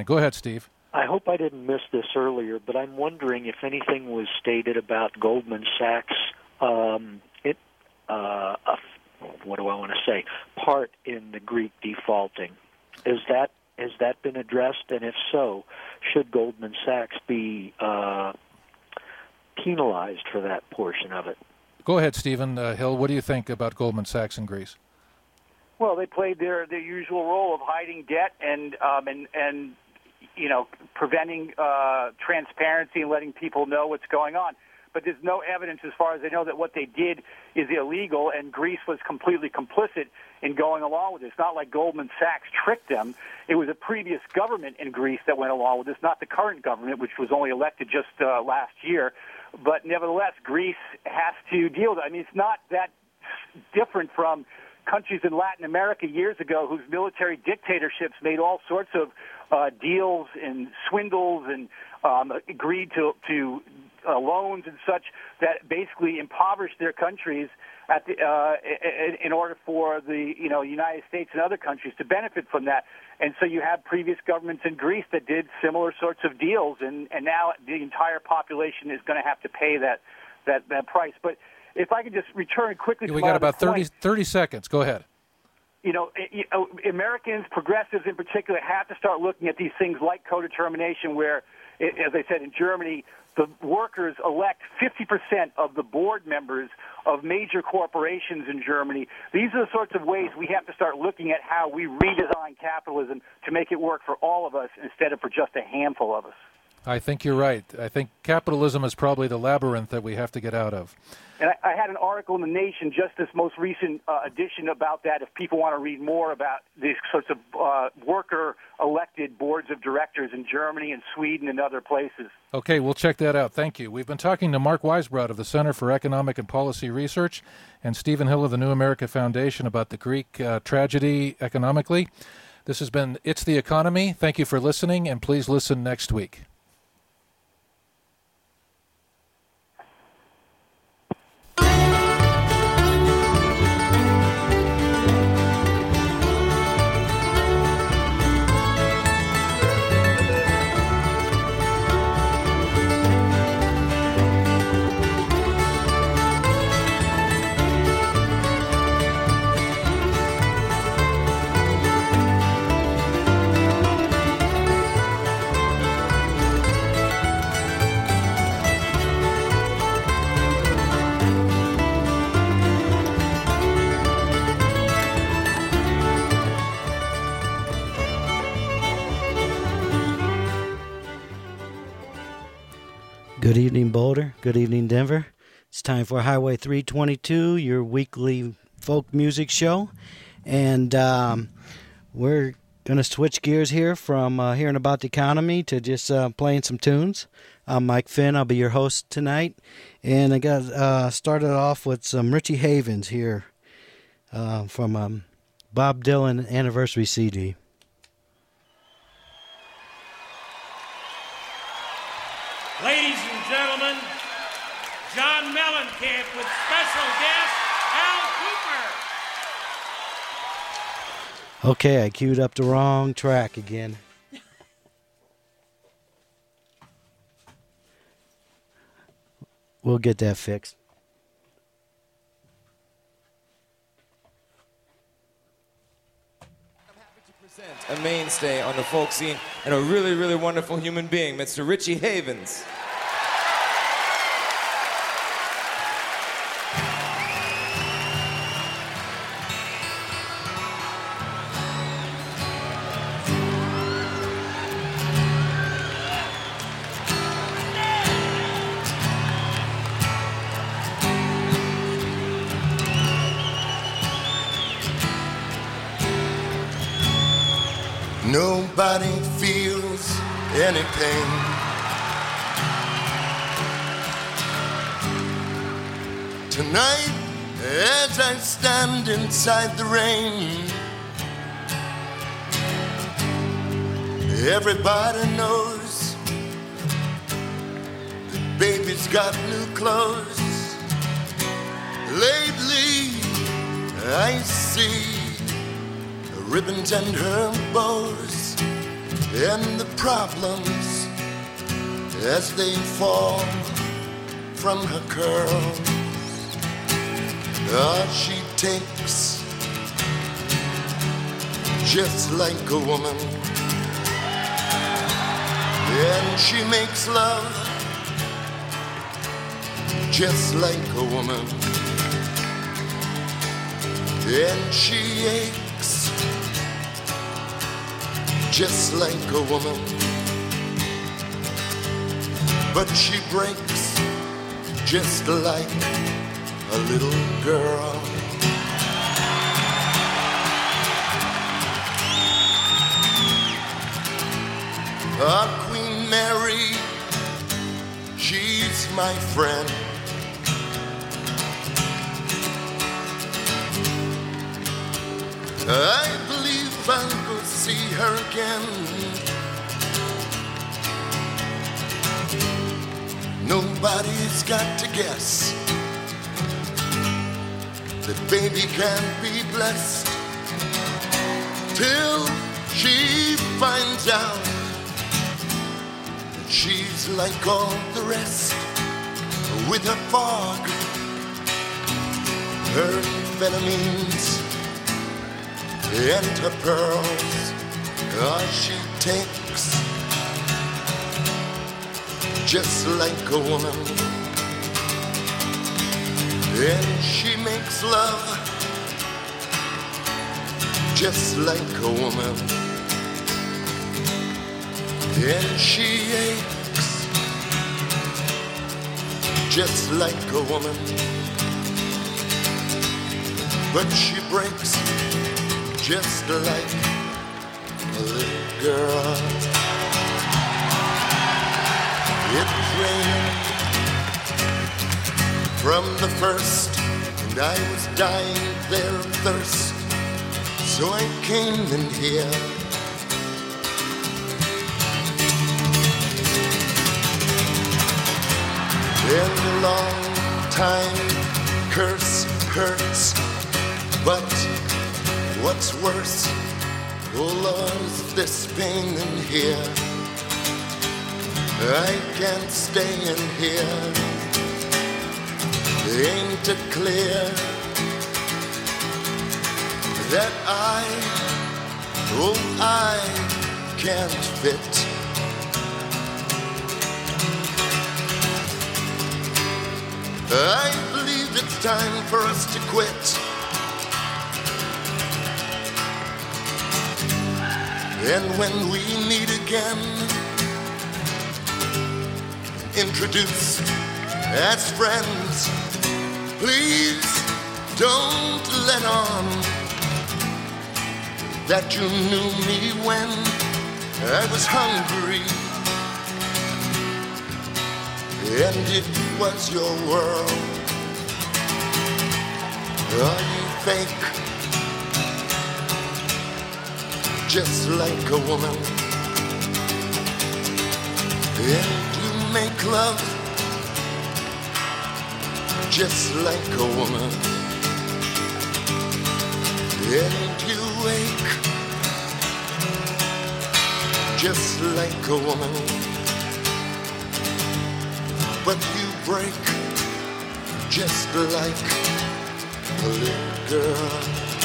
morning. Go ahead, Steve. I hope I didn't miss this earlier, but I'm wondering if anything was stated about Goldman Sachs' what do I want to say? Part in the Greek defaulting. Has that been addressed? And if so, should Goldman Sachs be penalized for that portion of it? Go ahead, Stephen Hill. What do you think about Goldman Sachs and Greece? Well, they played their usual role of hiding debt and preventing transparency and letting people know what's going on. But there's no evidence, as far as I know, that what they did is illegal, and Greece was completely complicit in going along with it. It's not like Goldman Sachs tricked them. It was a previous government in Greece that went along with this, not the current government, which was only elected just last year. But nevertheless, Greece has to deal with it. I mean, it's not that different from countries in Latin America years ago whose military dictatorships made all sorts of deals and swindles and agreed to loans and such that basically impoverished their countries in order for the United States and other countries to benefit from that. And so you have previous governments in Greece that did similar sorts of deals, and now the entire population is going to have to pay that price. But if I could just return quickly to we got about 30 seconds. Go ahead. Americans, progressives in particular, have to start looking at these things like codetermination, where, as I said, in Germany, the workers elect 50% of the board members of major corporations in Germany. These are the sorts of ways we have to start looking at how we redesign capitalism to make it work for all of us instead of for just a handful of us. I think you're right. I think capitalism is probably the labyrinth that we have to get out of. And I had an article in The Nation, just this most recent edition, about that, if people want to read more about these sorts of worker-elected boards of directors in Germany and Sweden and other places. Okay, we'll check that out. Thank you. We've been talking to Mark Weisbrod of the Center for Economic and Policy Research and Stephen Hill of the New America Foundation about the Greek tragedy economically. This has been It's the Economy. Thank you for listening, and please listen next week. Good evening, Boulder. Good evening, Denver. It's time for Highway 322, your weekly folk music show. And we're going to switch gears here from hearing about the economy to just playing some tunes. I'm Mike Finn. I'll be your host tonight. And I got started off with some Richie Havens here from Bob Dylan Anniversary CD. Ladies and gentlemen, John Mellencamp with special guest Al Kooper. Okay, I queued up the wrong track again. We'll get that fixed. I'm happy to present a mainstay on the folk scene and a really, really wonderful human being, Mr. Richie Havens. Nobody feels any pain. Tonight, as I stand inside the rain, everybody knows that baby's got new clothes. Lately, I see ribbons and her bows. and the problems as they fall from her curls. She takes just like a woman, and she makes love just like a woman, and she aches just like a woman, but she breaks just like a little girl. Queen Mary, she's my friend. I believe I'll go see her again. Nobody's got to guess that baby can't be blessed till she finds out that she's like all the rest, with her fog, her amphetamines, and her pearls. She takes just like a woman, and she makes love just like a woman, and she aches just like a woman, but she breaks just like a little girl. It was raining from the first, and I was dying there of thirst, so I came in here. And a long time curse hurts, but what's worse, oh Lord, is this pain in here. I can't stay in here. Ain't it clear that I can't fit? I believe it's time for us to quit. And when we meet again, introduced as friends, please don't let on that you knew me when I was hungry, and it was your world. Are you fake, just like a woman, and you make love just like a woman, and you ache just like a woman, but you break just like a little girl.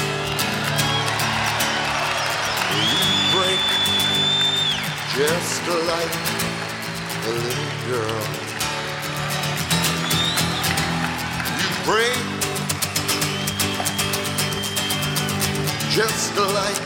You break just like a little girl. You break just like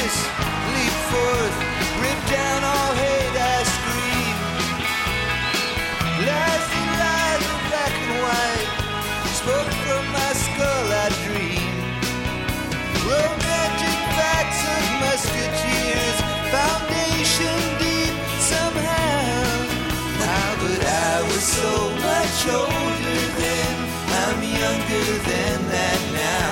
voice leap forth, rip down all hate, I scream. Lies and lies of black and white, spoke from my skull, I dream. Romantic facts of musketeers, foundation deep somehow. How but I was so much older then, I'm younger than that now.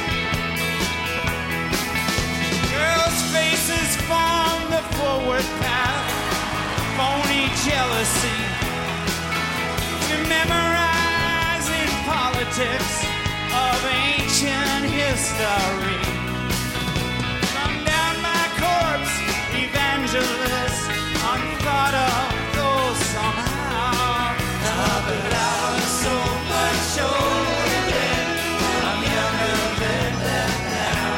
Girls' faces form the forward path, phony jealousy, to memorizing politics of ancient history. Run down my corpse, evangelist, unthought of though somehow. But I was so much older then, I'm younger than that now.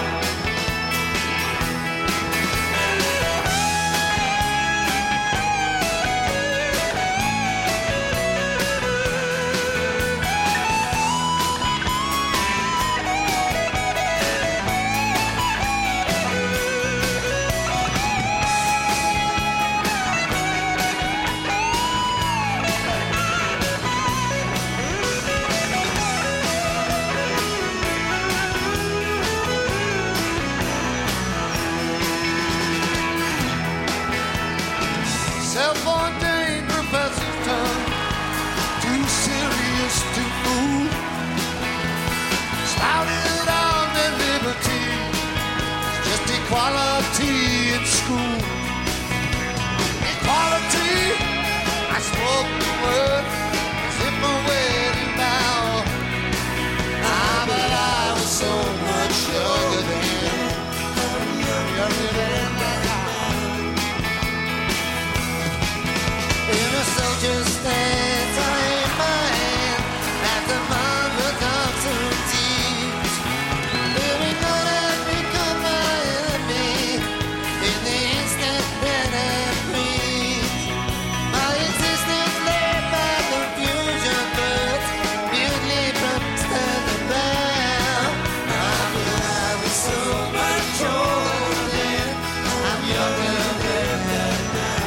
Self-ordained professor's tongue, too serious to fool. Spouted on their liberty, just equality in school. Equality, I spoke the word as if I wedding vow. But I was so much younger then, younger than that. In a soldier's stance, I aim my hand at the mother dogs and thieves. Living on has become my enemy in the instant that I breathe. My existence led by confusion, birds mutely from stand about. I was so much older then, I'm younger than that now.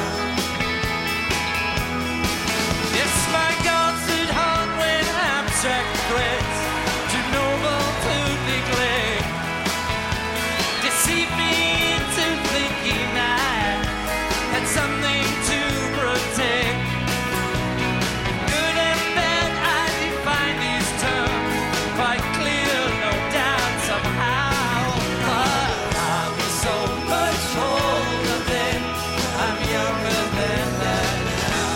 It's my godhood heart when abstract threats too noble to neglect deceive me into thinking I had something to protect. Good and bad, I define these terms quite clear, no doubt somehow. But I was so much older then, I'm younger than that now.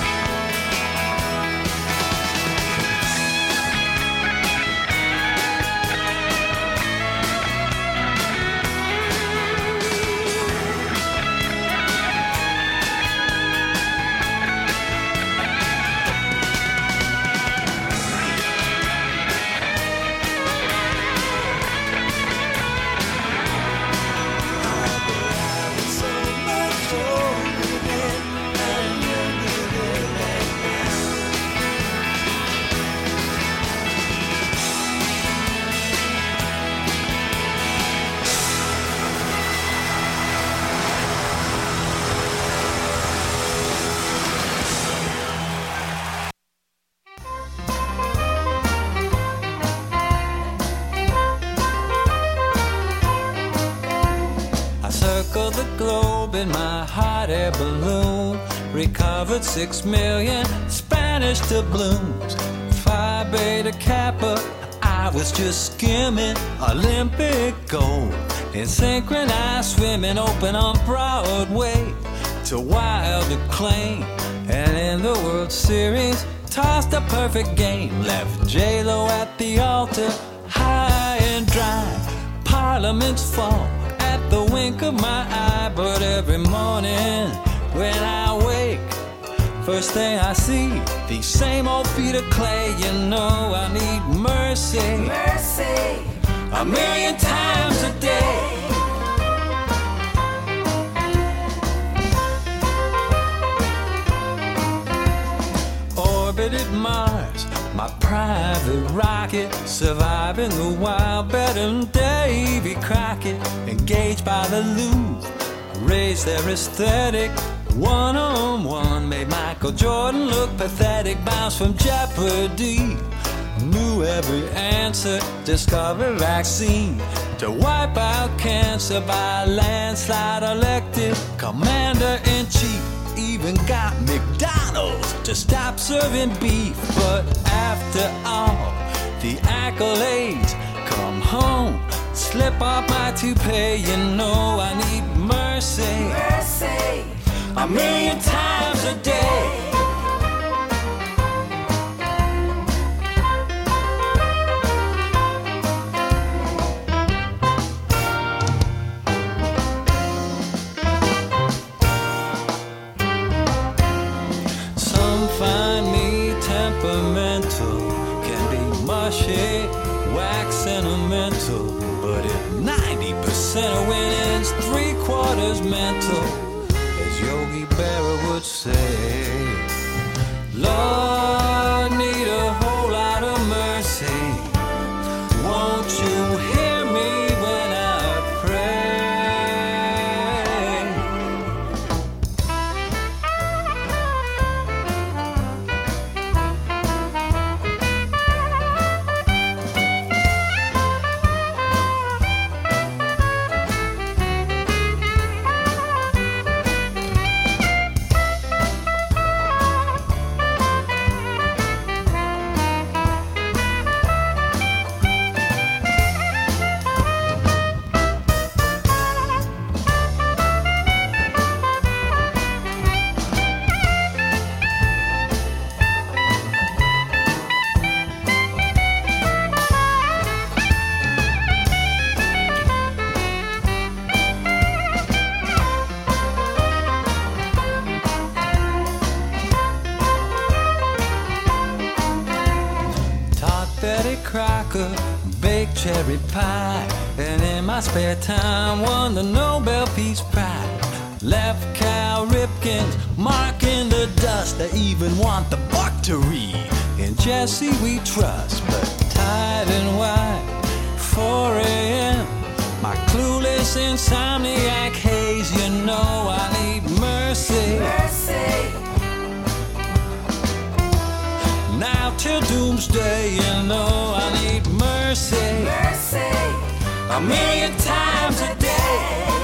I circled the globe in my hot air balloon, recovered 6 million Spanish doubloons. Phi Beta Kappa, I was just skimming Olympic gold. In synchronized swimming, open on Broadway to wild acclaim. And in the World Series, tossed a perfect game, left J-Lo at the altar, high and dry. Parliaments fall at the wink of my eye, but every morning when I wake, first thing I see, these same old feet of clay. You know I need mercy, mercy, a million times a day. Orbited Mars, my private rocket. pocket, surviving the wild, better than Davy Crockett. Engaged by the Louvre, raised their aesthetic. One-on-one made Michael Jordan look pathetic. Bounced from Jeopardy, knew every answer. Discovered vaccine to wipe out cancer by landslide. Elected commander-in-chief. Even got McDonald's to stop serving beef. But after all the accolades, come home, slip off my toupee. You know I need mercy, mercy, a million times a day. Find me temperamental, can be mushy, wax sentimental, but if 90% of winning's 3/4 mental, as Yogi Berra would say, Lord, need a whole lot of mercy. Won't you hear me when I pray? Cracker, baked cherry pie, and in my spare time won the Nobel Peace Prize. Left Cal Ripkins marking the dust. I even want the book to read. In Jesse we trust, but tired and wide. 4 a.m. My clueless insomniac haze. You know I need mercy, mercy. Now till doomsday, you know I need mercy, mercy, a million times a day.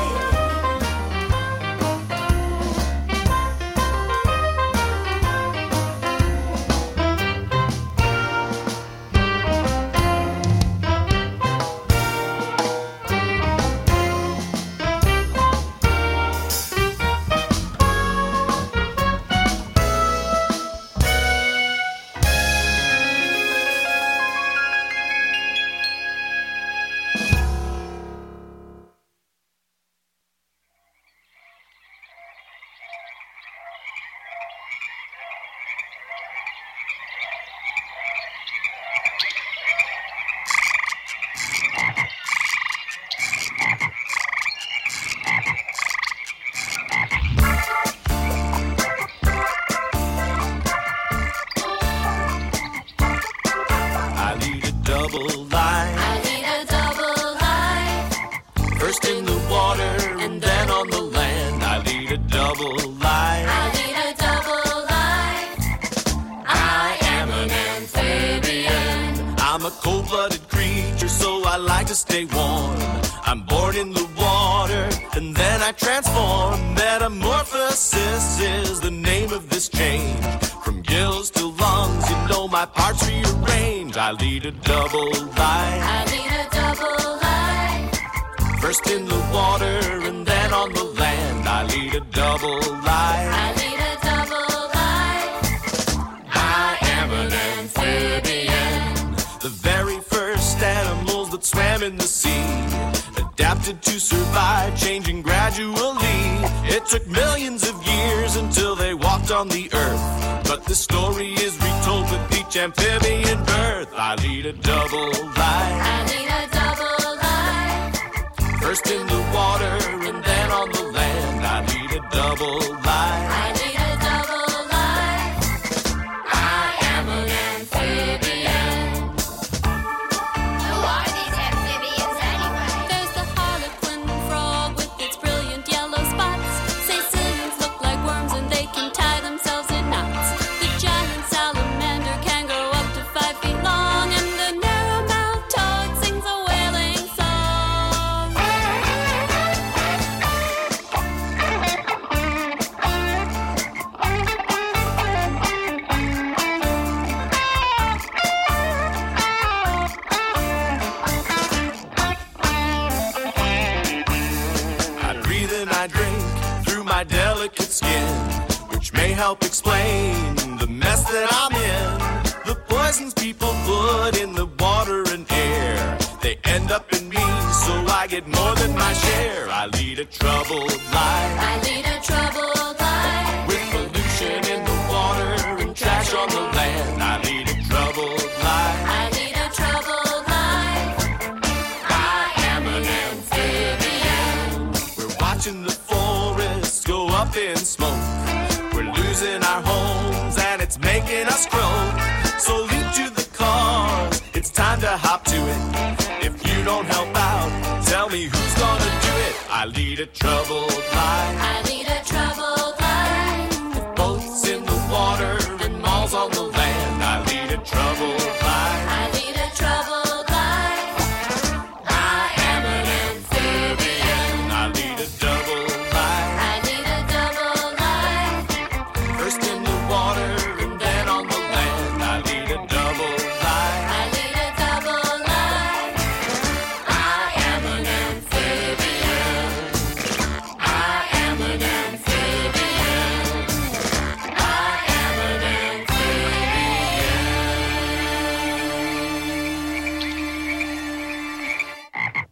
I lead a double life. I lead a double life. First in the water and then on the land. I lead a double life. I lead a double life. I am an amphibian. The very first animals that swam in the sea. Adapted to survive, changing gradually. It took millions of years until they walked on the earth. But the story is retold with each amphibian birth. I lead a double life. I lead a double life. First in the water and then on the land. I lead a double life. I lead a double life. I am an amphibian. poison I drink through my delicate skin, which may help explain the mess that I'm in. The poisons people put in the water and air, they end up in me, so I get more than my share. I lead a troubled life. I lead a troubled life. With pollution in the water and trash on the land. I lead a troubled life. I lead a troubled life. I am an amphibian. We're watching the forests go up in smoke. We're losing our homes and it's making us croak. So leap to the cause, it's time to hop to it. If you don't help out, tell me who's gonna do it. I lead a troubled life. I lead a troubled life. With boats in the water and malls on the land. I lead a troubled life. I lead a troubled life. I am an amphibian. I lead a double life. I lead a double life. First in the water and then on the land. I lead a double life. I lead a double life. I am an amphibian. I am an amphibian. I am an amphibian.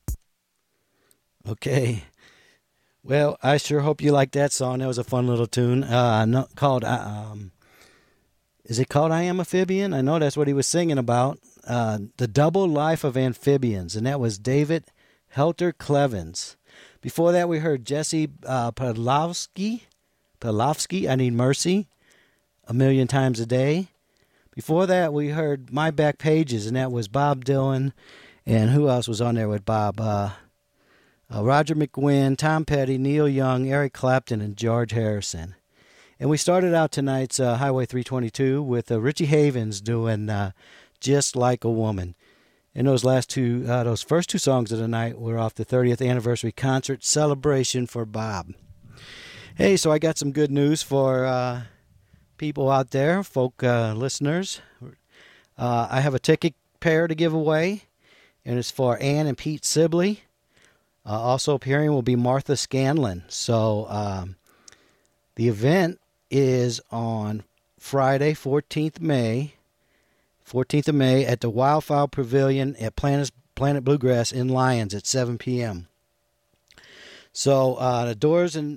Okay. Well, I sure hope you liked that song. That was a fun little tune. Called, is it called I Am Amphibian? I know that's what he was singing about. The Double Life of Amphibians. And that was David Helter Clevens. Before that, we heard Jesse Pavlovsky, I Need Mercy, A Million Times a Day. Before that, we heard My Back Pages, and that was Bob Dylan. And who else was on there with Bob? Roger McGuinn, Tom Petty, Neil Young, Eric Clapton, and George Harrison. And we started out tonight's Highway 322 with Richie Havens doing Just Like a Woman. And those first two songs of the night were off the 30th anniversary concert celebration for Bob. Hey, so I got some good news for people out there, folk listeners. I have a ticket pair to give away, and it's for Ann and Pete Sibley. Also appearing will be Martha Scanlon. So the event is on Friday, 14th of May at the Wildflower Pavilion at Planet Bluegrass in Lyons at 7 p.m. So the doors in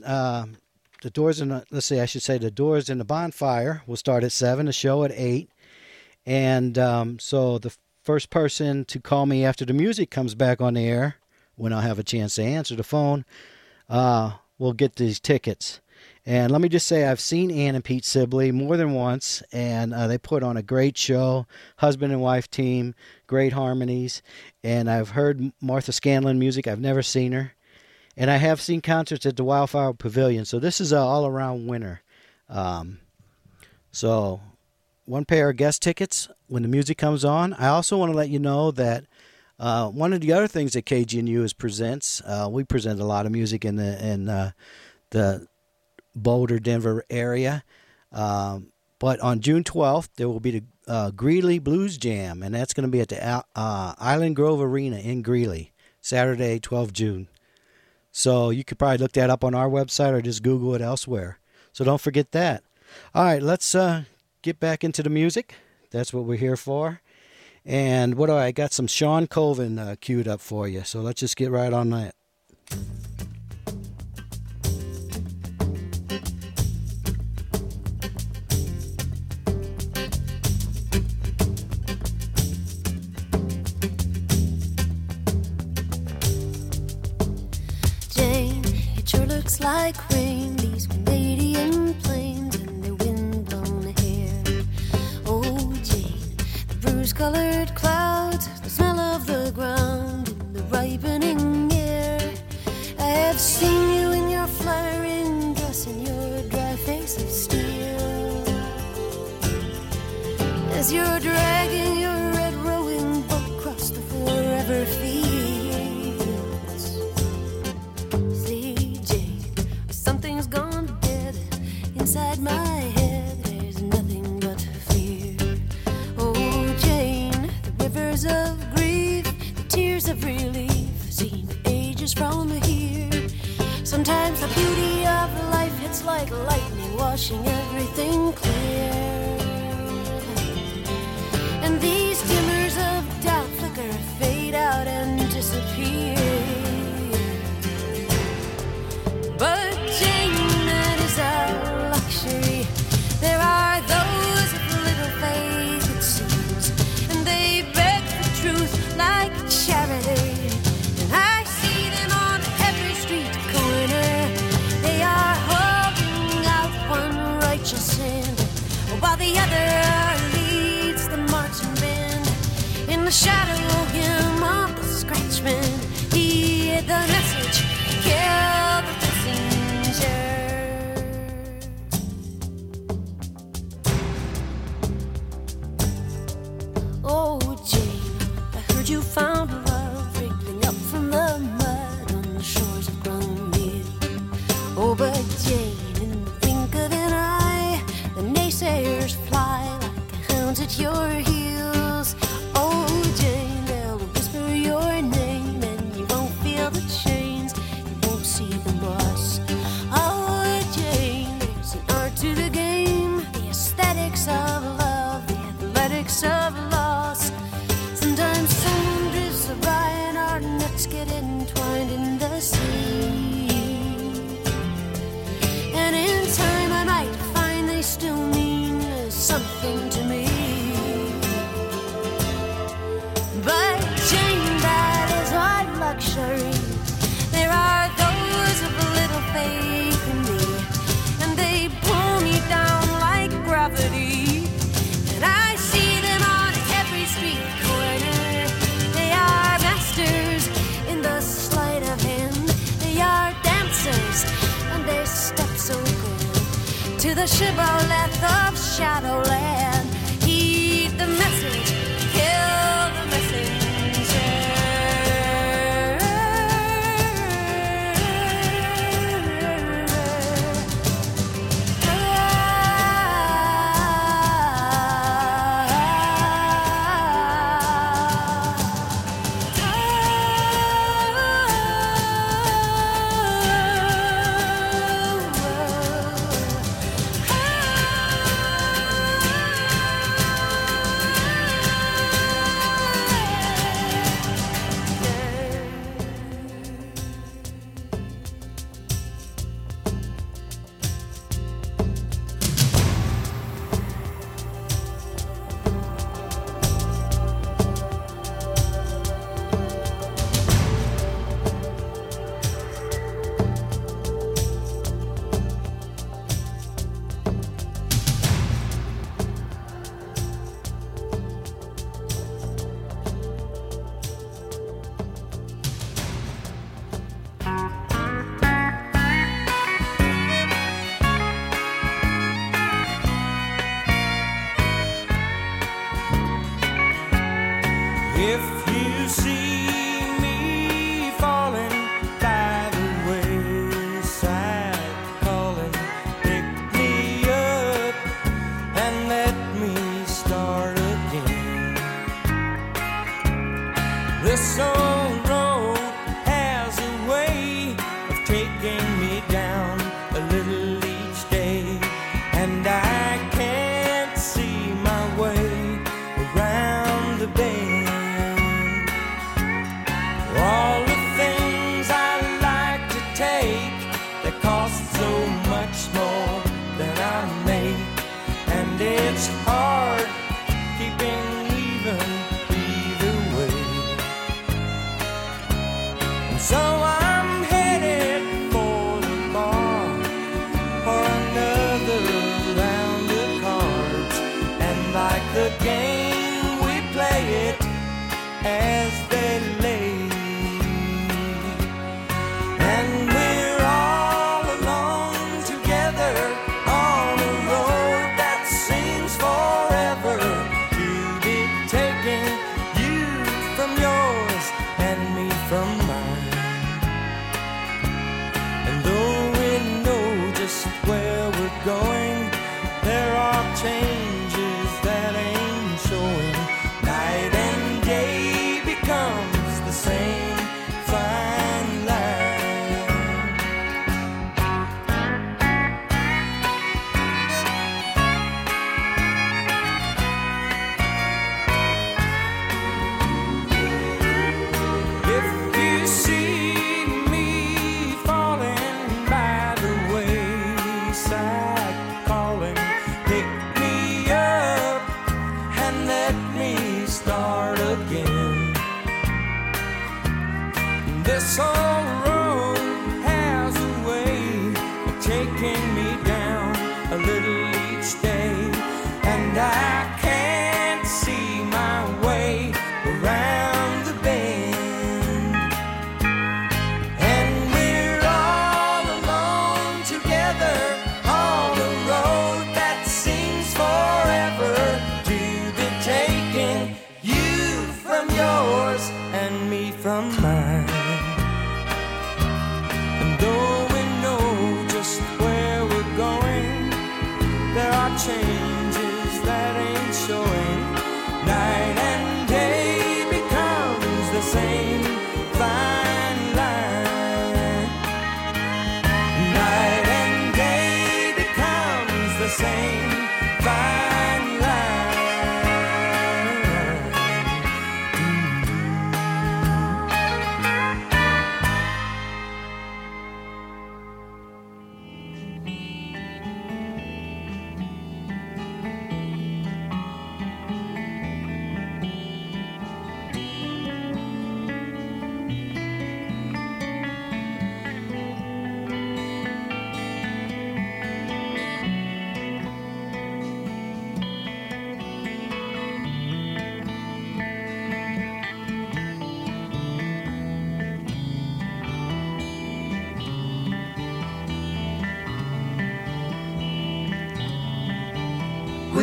the bonfire will start at 7, the show at 8. And so the first person to call me after the music comes back on the air, when I'll have a chance to answer the phone, we'll get these tickets. And let me just say, I've seen Ann and Pete Sibley more than once, and they put on a great show, husband and wife team, great harmonies. And I've heard Martha Scanlon music. I've never seen her. And I have seen concerts at the Wildflower Pavilion, so this is an all-around winner. So one pair of guest tickets when the music comes on. I also want to let you know that one of the other things that KGNU presents, we present a lot of music in the Boulder, Denver area. But on June 12th, there will be the Greeley Blues Jam, and that's going to be at the Island Grove Arena in Greeley, Saturday, 12 June. So you could probably look that up on our website or just Google it elsewhere. So don't forget that. All right, let's get back into the music. That's what we're here for. And I got some Sean Colvin queued up for you. So let's just get right on that. Jane, it sure looks like rain. These Canadian plains and their wind-blown hair. Oh, Jane, the bruise-colored clouds, the smell of the ground, and the ripening air. I have seen you in your flaring dress and your dry face of steel, as you're dragging your red rowing boat across the forever fields. See, Jane, something's gone dead inside my head. There's nothing but fear. Oh, Jane, the rivers of grief, the tears of relief seem ages from here. Sometimes the beauty of life hits like lightning, washing everything clear. And these dimmers of doubt flicker, fade out and disappear. But Jane, that is our luxury. There are those with little faith, it seems, and they beg for truth like charity. And I see them on every street corner. They are holding out one righteous hand, while the other leads the marching band. In the shadow hymn of the scratchman, hear the message, kill the messenger. Oh, Jane, I heard you found love wriggling up from the mud on the shores of Grundy. Oh, but Jane, in the blink of an eye, the naysayers fly like hounds at your heels. Oh, Jane, they'll whisper your name and you won't feel the chains, you won't see the loss. Oh, Jane, there's an art to the game, the aesthetics of love, the athletics of loss. Sometimes someone drifts by and our nets get entwined in the sea. And in time I might find they still mean something to me. But Jane, that is our luxury. There are those of little faith in me, and they pull me down like gravity. And I see them on every street corner. They are masters in the sleight of hand. They are dancers, and their steps so grand. To the shibboleth of Shadowland, heed the message, kill the messenger. If you see me falling by the wayside, calling, pick me up and let me start again. This old road has a way of taking me down a little each day, and I can't see my way around the bend. All the things I like to take that cost so much more than I make, and it's hard keeping even either way. And so I'm headed for the bar for another round of cards, and like the game we play it as they lay. And we're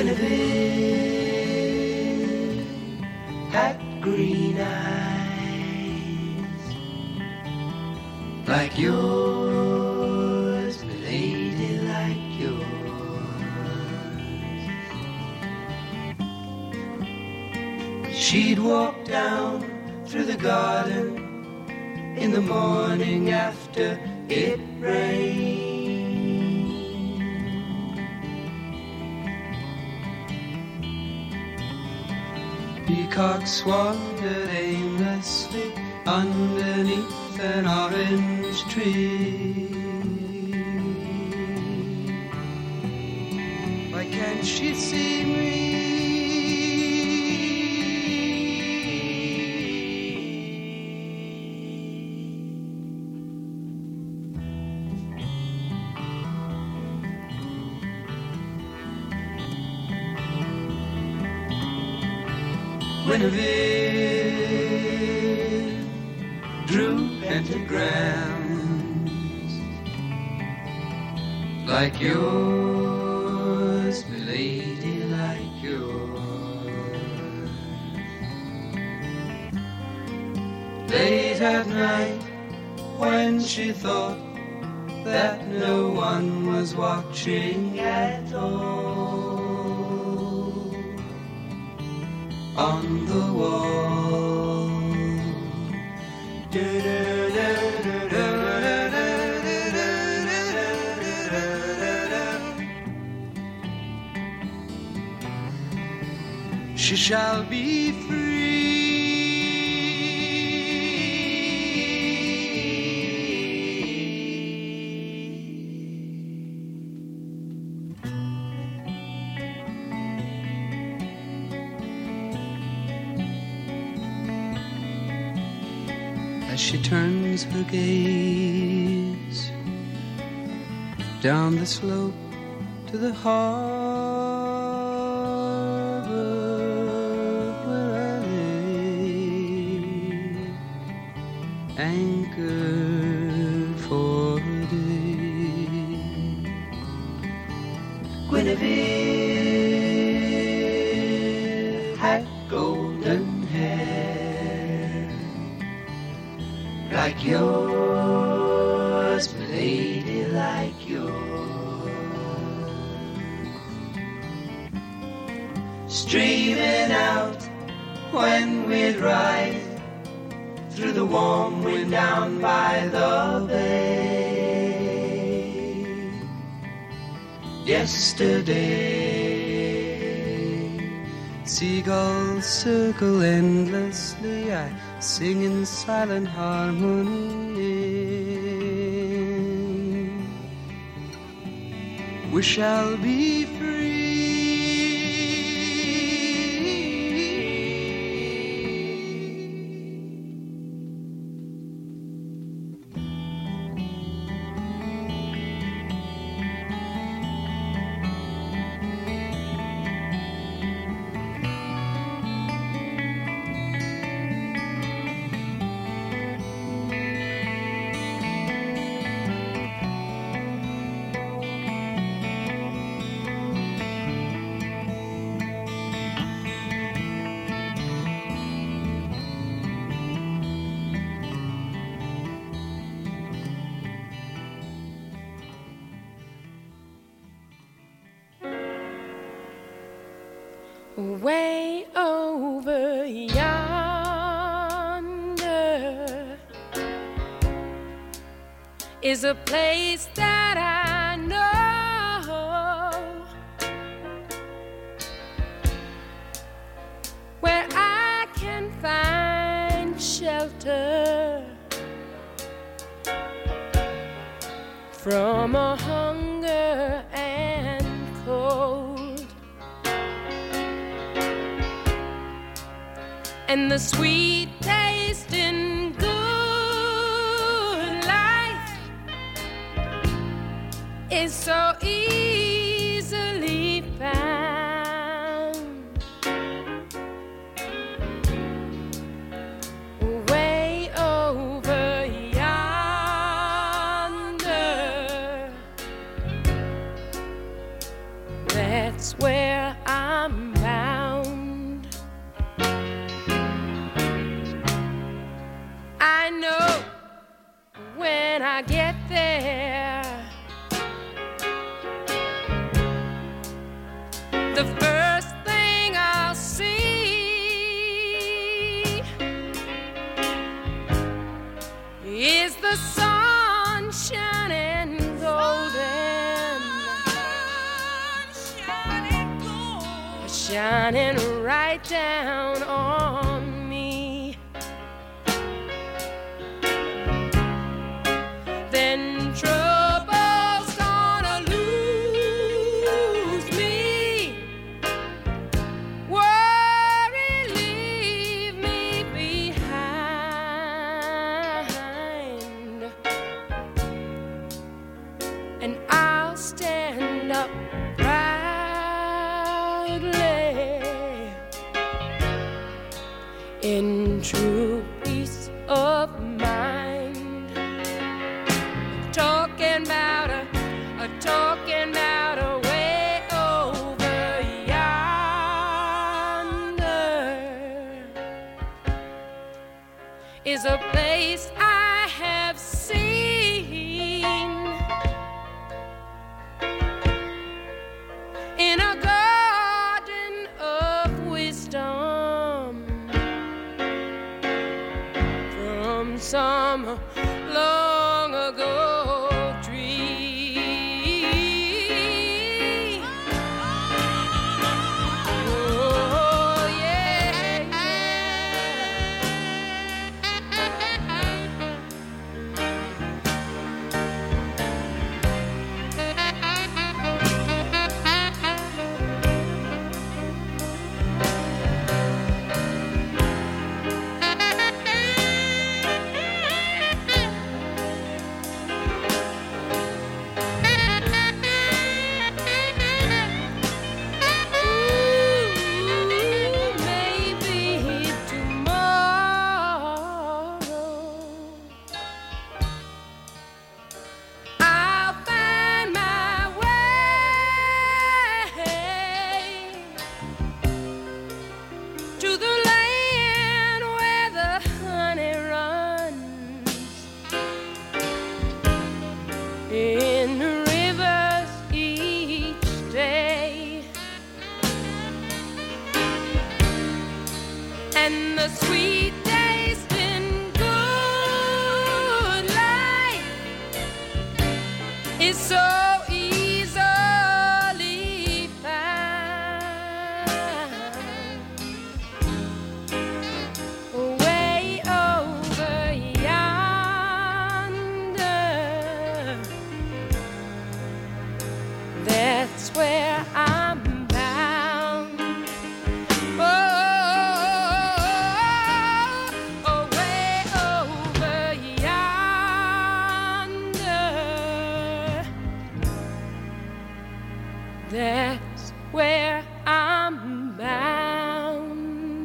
Guinevere had green eyes like yours, milady, like yours. She'd walk down through the garden in the morning after it rained. Peacocks wandered aimlessly underneath an orange tree. Why can't she see me? Guinevere drew pentagrams like yours, milady, like yours. Late at night, when she thought that no one was watching at all, on the wall, she shall be free. As she turns her gaze down the slope to the harbor where I lay, anchored for a day. Guinevere had golden hair like yours, milady, like yours. Streaming out when we'd ride through the warm wind down by the bay. Yesterday, seagulls circle endlessly. I sing in silent harmony. We shall be free. Way over yonder is a place that I know, where I can find shelter from a hunger and cold. And the sweet tasting good life is so easily found. Way over yonder, that's where I get there, the first thing I'll see is the sun shining golden, shining right down on me. Then trouble's gonna lose me, worry leave me behind, and I'll stand up proudly in true peace of mind. Talking about a way over yonder is a place I have seen in a garden of wisdom from some long ago tree. Oh, yeah, maybe tomorrow I'll find my way to the land where the honey runs in rivers each day, and the sweet tasting good life is so easily found way over yonder. That's where I'm bound. Oh, way over yonder. That's where I'm bound.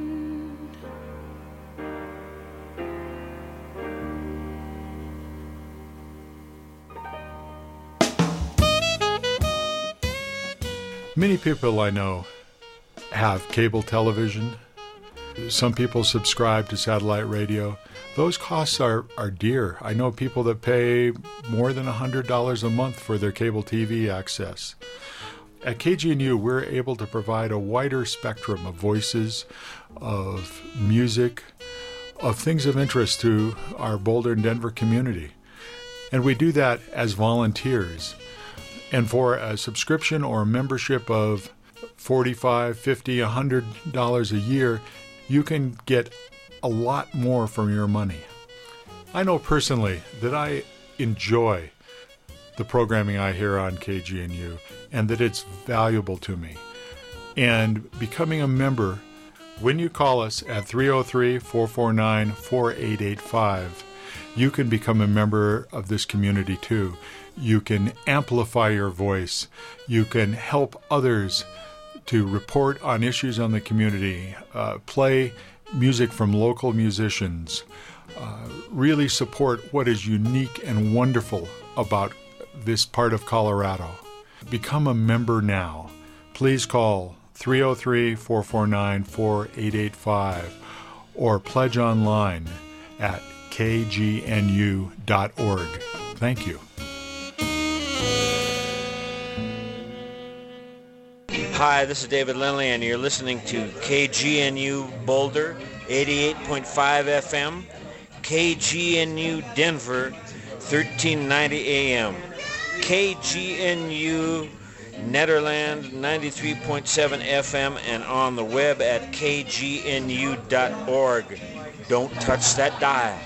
Many people I know have cable television. Some people subscribe to satellite radio. Those costs are dear. I know people that pay more than $100 a month for their cable TV access. At KGNU, we're able to provide a wider spectrum of voices, of music, of things of interest to our Boulder and Denver community. And we do that as volunteers. And for a subscription or a membership of $45, $50, $100 a year, you can get a lot more from your money. I know personally that I enjoy the programming I hear on KGNU and that it's valuable to me. And becoming a member, when you call us at 303-449-4885, you can become a member of this community too. You can amplify your voice. You can help others to report on issues on the community, play music from local musicians, really support what is unique and wonderful about this part of Colorado. Become a member now. Please call 303-449-4885 or pledge online at kgnu.org. Thank you. Hi, this is David Lindley, and you're listening to KGNU Boulder, 88.5 FM, KGNU Denver, 1390 AM, KGNU Nederland, 93.7 FM, and on the web at kgnu.org. Don't touch that dial.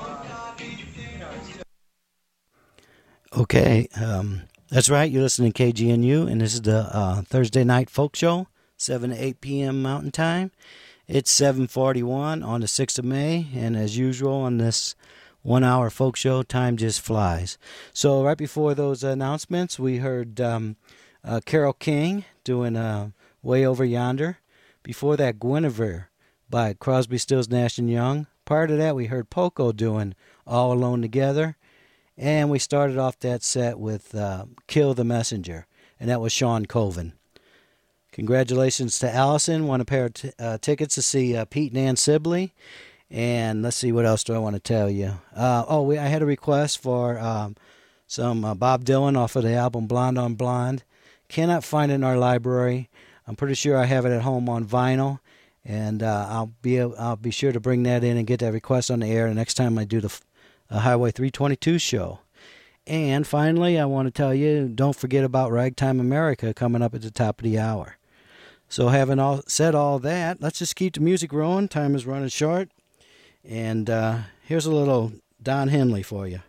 Okay, that's right. You're listening to KGNU, and this is the Thursday Night Folk Show, 7 to 8 p.m. Mountain Time. It's 7:41 on the 6th of May, and as usual on this 1-hour folk show, time just flies. So right before those announcements, we heard Carole King doing Way Over Yonder. Before that, Guinevere by Crosby, Stills, Nash & Young. Prior to that, we heard Poco doing All Alone Together. And we started off that set with Kill the Messenger, and that was Sean Colvin. Congratulations to Allison. Won a pair of tickets to see Pete and Ann Sibley. And let's see, what else do I want to tell you? I had a request for some Bob Dylan off of the album Blonde on Blonde. Cannot find it in our library. I'm pretty sure I have it at home on vinyl. And I'll be sure to bring that in and get that request on the air the next time I do the Highway 322 show. And finally, I want to tell you, don't forget about Ragtime America coming up at the top of the hour. So having said all that, let's just keep the music rolling. Time is running short. And here's a little Don Henley for you.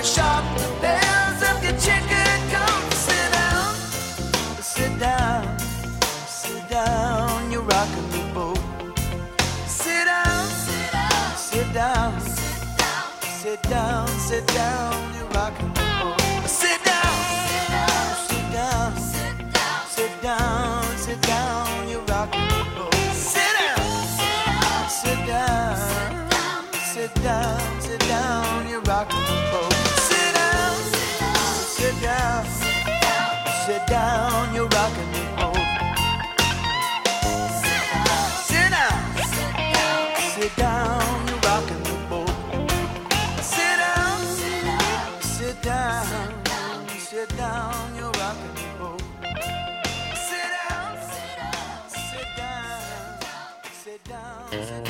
shop the bells of your chicken. Come sit down, sit down, sit down. You're rocking the boat. Sit down, sit down, sit down, sit down, sit down. You're rocking the boat. Sit down, sit down, sit down, sit down, sit down. You're rocking the boat. Sit down, sit down, sit down, sit down. You're rocking the boat. Sit down, sit down, sit down. You're rocking the boat. Sit down, sit down. You're rocking the boat. Sit down, sit down, sit down. You're rocking the boat. Sit down, sit down, sit down, sit down.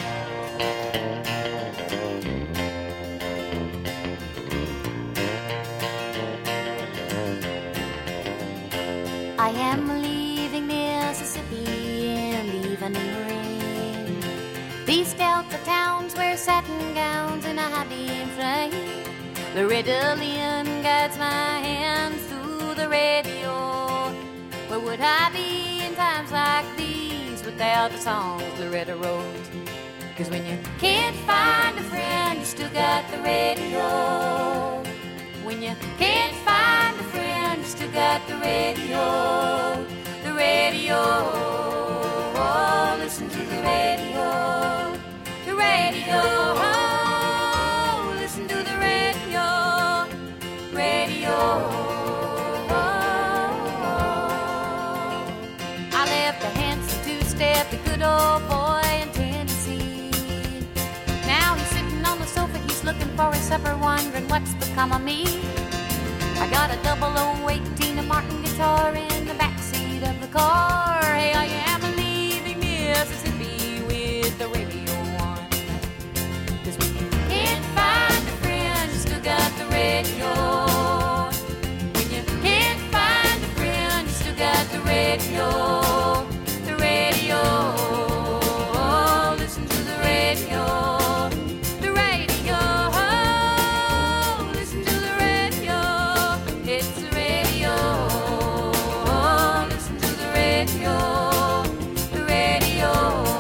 I am leaving Mississippi in the evening rain. These delta towns wear satin gowns and a high beam flame. Loretta Lynn guides my hands through the radio. Where would I be in times like these without the songs Loretta wrote? 'Cause when you can't find a friend, you still got the radio. When you can't find a friend, you still got the radio. The radio. Oh, listen to the radio. The radio. Oh, listen to the radio. Radio. I left a handsome two-step, the good old boy in Tennessee. Now he's sitting on the sofa, he's looking for his supper, wondering what's become of me. I got a 0008 Tina Martin guitar in the backseat of the car. Hey, I am leaving Mississippi with the radio on. 'Cause when you can't find a friend, you still got the radio. When you can't find a friend, you still got the radio. The radio. Oh, listen to the radio. The radio. Oh, listen to the radio. It's the radio. Oh, listen to the radio. The radio.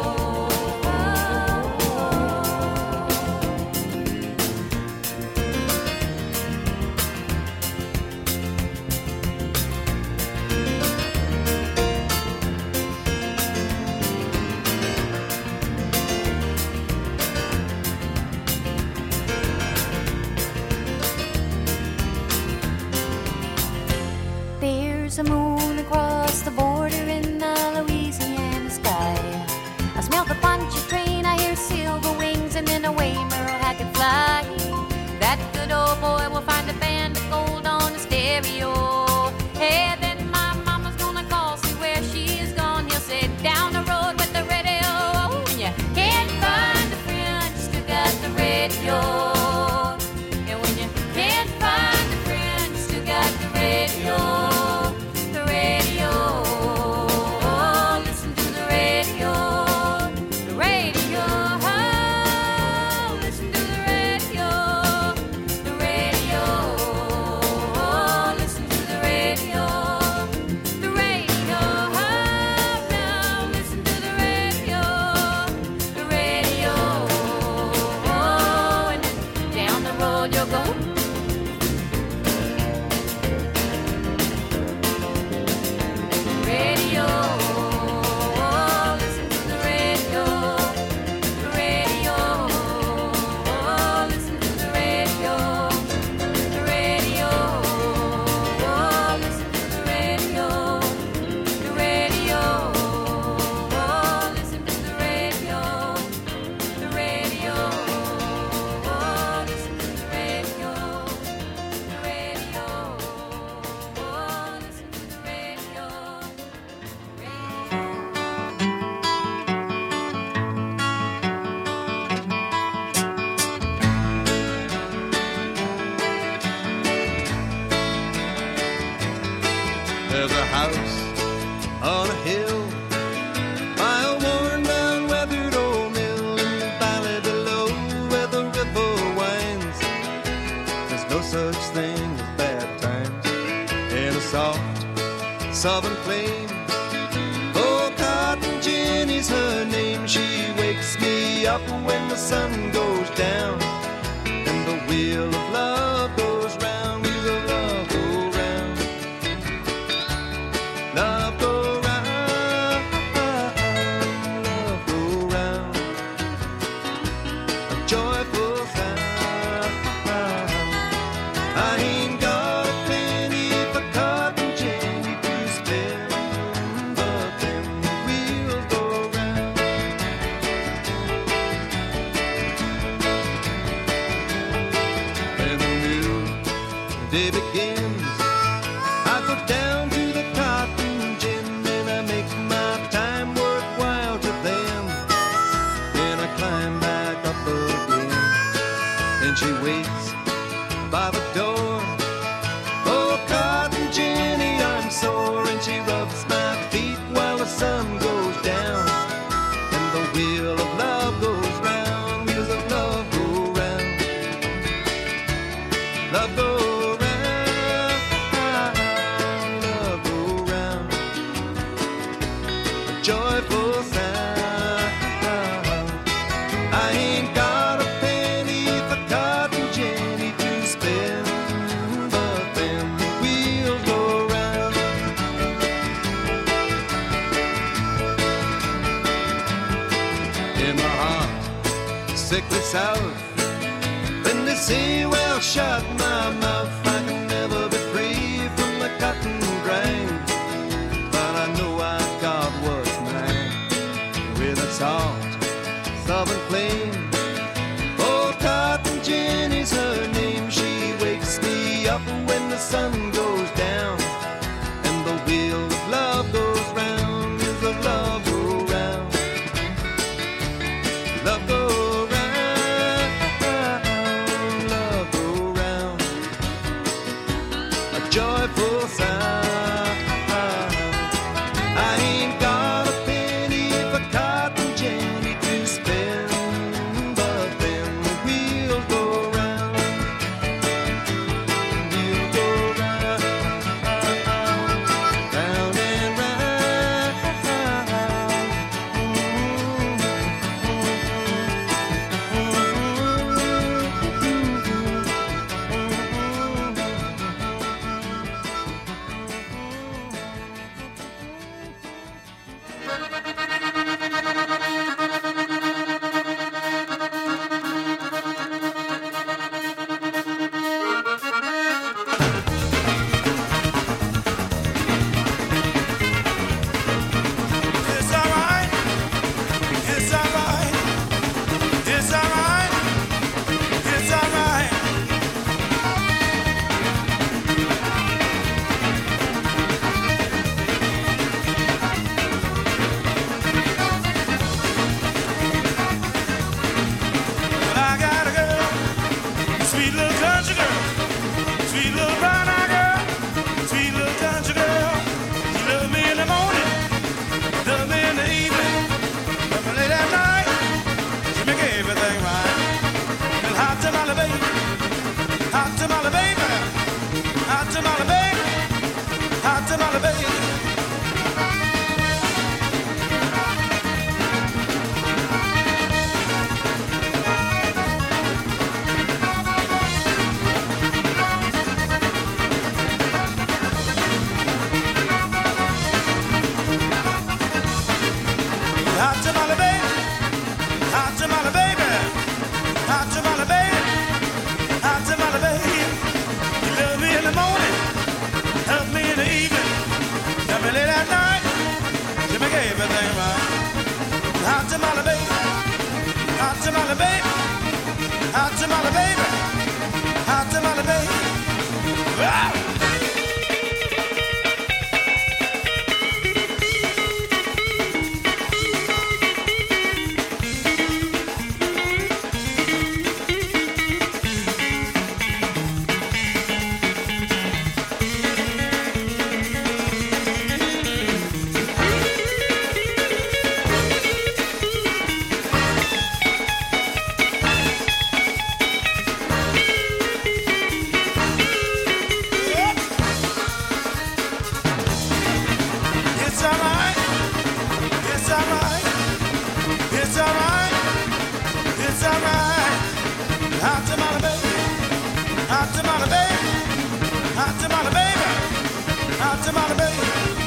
There's a moon across the border in the Louisiana sky. I smell the punchy train, I hear silver wings, and then away Merle Haggard fly. That good old boy will find a band of gold on the stereo. Hey, then my mama's gonna call, see where she's gone. He'll say, down the road with the radio. When you can't find a friend, you still got the radio. And when you can't find a friend, you still got the radio. The radio. Oh, listen to the radio. The radio. Oh, listen to the radio. The radio. Oh, listen to the radio. The radio. Oh, now listen to the radio. The radio. Oh, and then down the road you'll go. Radio. Oh, listen to the radio. The radio. Oh, listen to the radio. The radio. Oh, listen to the radio. The radio. Oh, listen to the radio. The radio. Oh, listen to the radio. The radio. Oh, listen to the radio. There's a house on a hill by a worn down weathered old mill in the valley below where the river winds. There's no such thing as bad times. In a soft southern flame, oh, Cotton Jenny's her name. She wakes me up when the sun goes down, and the wheel of love goes round, wheel of love go round, love go round, love go round, a joyful sound. I ain't got a penny for Cotton Jenny to spend, but then the wheels go round. When the new day begins, I go down to the cotton gin and I make my time worthwhile to them. Then I climb back up again, and she waits by the door. Oh, Cotton Jenny, I'm sore, and she rubs my feet while the sun goes down, and the wheel of love goes round, wheels of love go round, love go round, love go round, a joyful sound. I ain't got a penny for Cotton Jenny to spend, but then the wheels go round. In the hot, sickly south, when they say, well, shut my mouth, I can never be free from the cotton grind, but I know I've got what's mine, with a soft southern flame. Oh, Cotton Jenny's her name. She wakes me up when the sun goes down, and the wheel of love goes round, wheels of love go round, love go round, love go round, a joyful sound. I ain't got a penny for Cotton Jenny to spend, but then the wheels go round, wheels go round, round and round. It's alright, it's alright, it's alright, it's alright. Well, I got a girl, a sweet little country girl, sweet little brown-eyed girl, sweet little country girl. She loves me in the morning, love me in the evening, love me late at night. She make everything right. And hot tamale baby, hot tamale baby, hot tamale baby, hot tamale baby. Hot tamale baby, hot tamale baby, hot tamale baby, hot tamale baby. You love me in the morning, love me in the evening, love me late at night. You make everything right. Hot tamale baby, hot tamale baby, hot tamale baby, hot tamale baby. Wow! Hot tamale baby, hot tamale baby, hot tamale baby.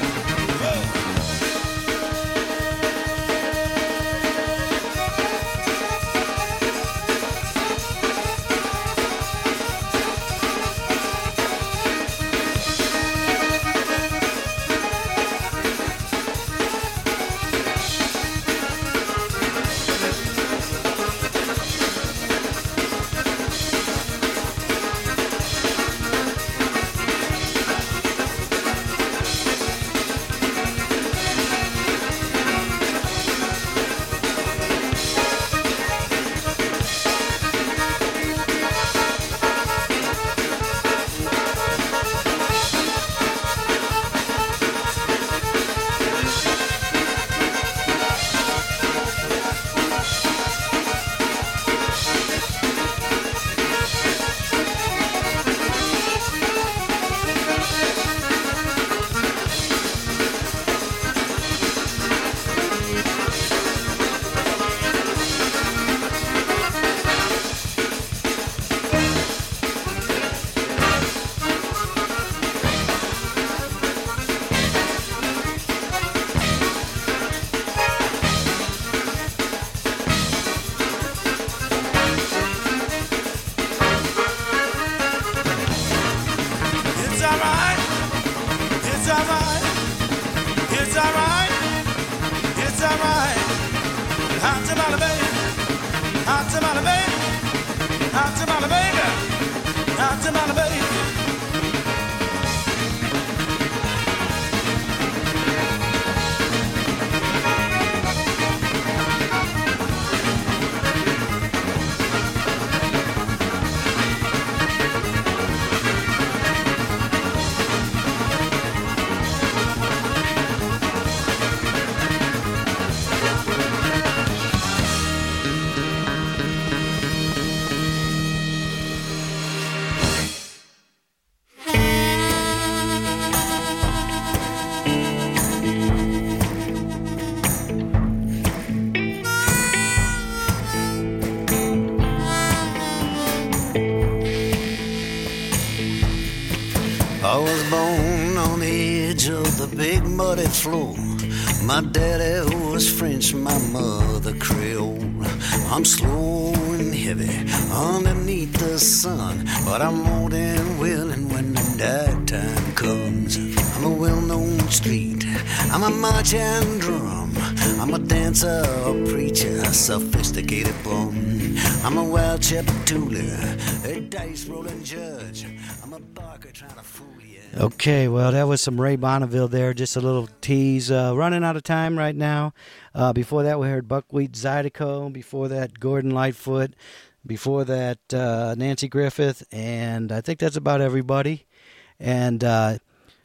I was born on the edge of the big muddy floor. My daddy was French, my mother Creole. I'm slow and heavy underneath the sun, but I'm more than willing when the night time comes. I'm a well-known street, I'm a march and drum, I'm a dancer, a preacher, a sophisticated bum. I'm a wild Chapatula, a dice-rolling judge. I'm a barker trying to fool you. Okay, well, that was some Ray Bonneville there, just a little tease. Running out of time right now. Before that, we heard Buckwheat Zydeco. Before that, Gordon Lightfoot. Before that, Nancy Griffith. And I think that's about everybody. And